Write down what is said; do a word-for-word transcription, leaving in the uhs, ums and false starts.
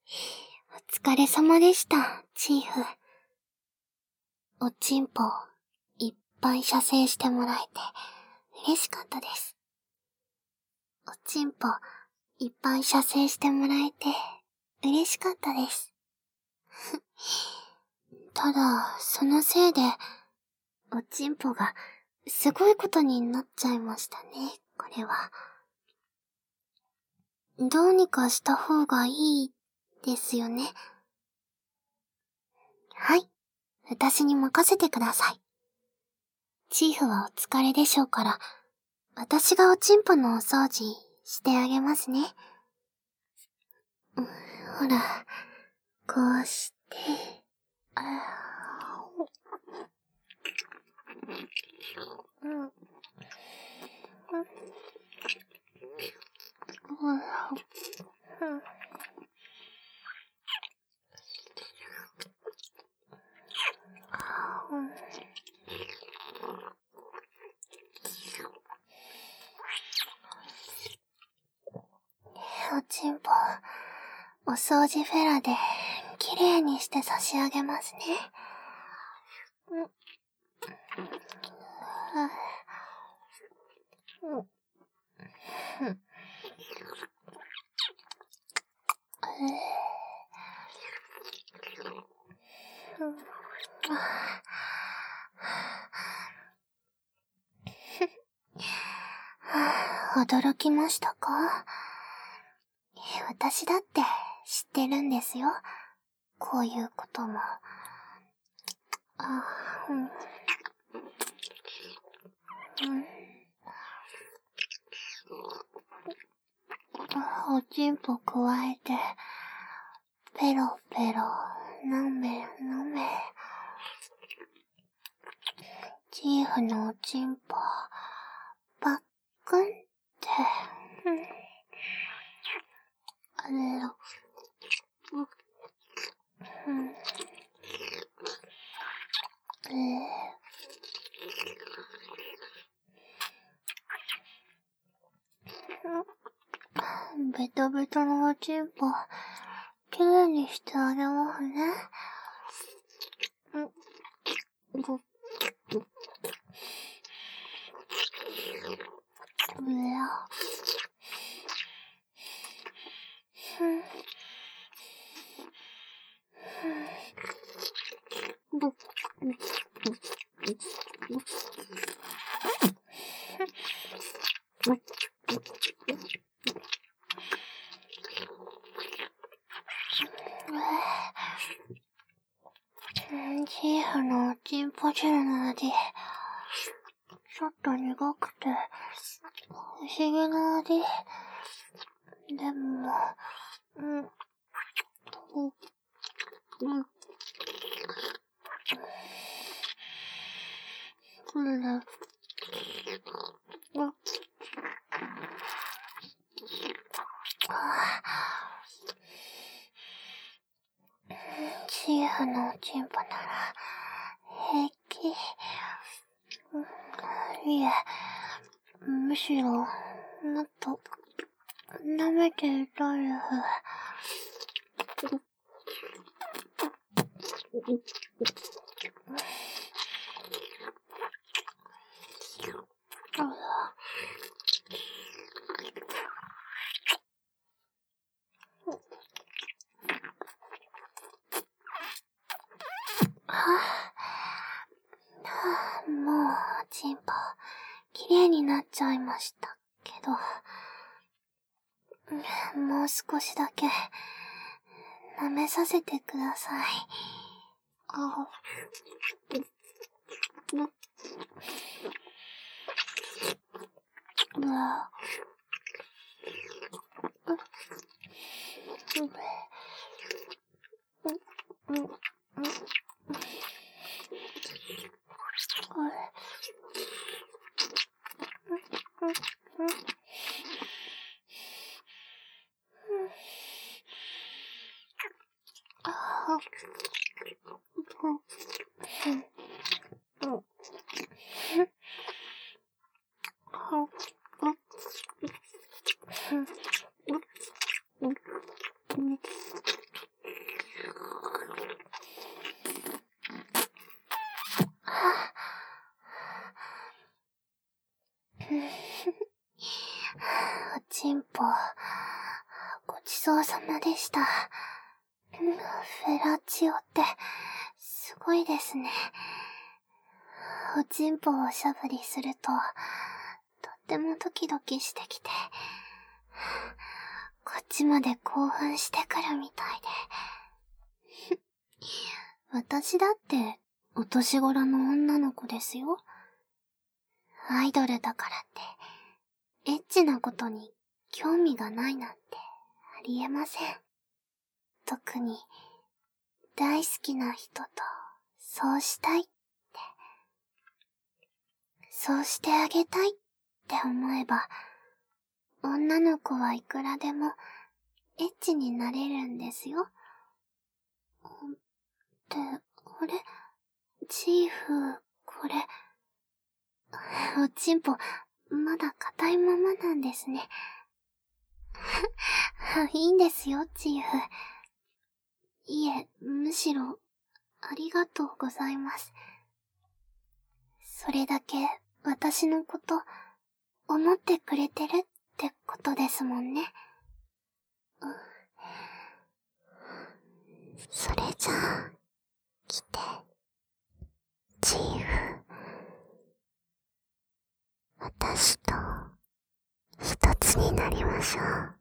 お疲れ様でした、チーフ。おちんぽをいっぱい射精してもらえて嬉しかったです。おちんぽいっぱい射精してもらえて嬉しかったです。ただ、そのせいで、おちんぽがすごいことになっちゃいましたね、これは。どうにかした方がいいですよね。はい。私に任せてください。チーフはお疲れでしょうから、私がおちんぽのお掃除してあげますね。ほら、こうして、あうん。うん。おちんぽ、お掃除フェラできれいにして差し上げますね。うん。うん。うん。驚きましたか？私だって知ってるんですよ。こういうことも。あ、うん。うん。おちんぽくわえて、ペロペロ、なめなめ。チーフのおちんぽ、パックンって、うん。あら、うん。うん。えー、ベトベトのおちんぽ、きれいにしてあげますね。うん。ご、うや。うん。ぼ、ぼ、チーフのおちんぽ汁の味、ちょっと苦くて、不思議な味。でも、うん、うん、うん、これだ。うん、チーフのおちんぽなら、平気。いえ、むしろ、もっと、舐めていたいです。もう、おちんぽ、きれいになっちゃいましたけど、もう少しだけ、舐めさせてください。あ、うわ、うん、うん、うん、 ごちそうさまでした。フェラチオって、すごいですね。おちんぽをしゃぶりすると、とってもドキドキしてきて、こっちまで興奮してくるみたいで。私だって、お年頃の女の子ですよ。アイドルだからって、エッチなことに興味がないなんてありえません。特に、大好きな人と、そうしたいって、そうしてあげたいって思えば、女の子はいくらでも、エッチになれるんですよ。って、あれ？チーフ、これ、おちんぽ、まだ硬いままなんですね。いいんですよ、チーフ。いえ、むしろ、ありがとうございます。それだけ、私のこと、思ってくれてるってことですもんね。うん、それじゃあ、来て、チーフ。私と、一つになりましょう。